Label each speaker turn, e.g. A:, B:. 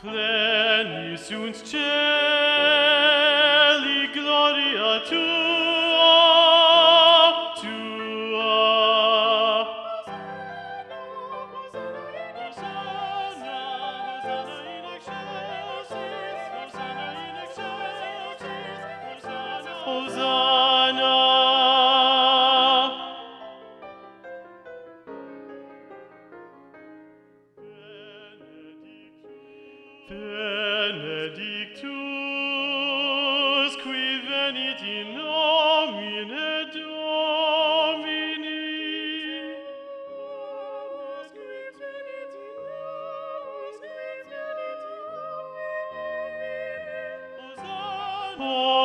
A: Pleni sunt celi gloria tua, tua. Hosanna, Hosanna in excelsis, Hosanna in excelsis, Hosanna, Hosanna. Benedictus, qui venit in nomine Domini. Hosanna.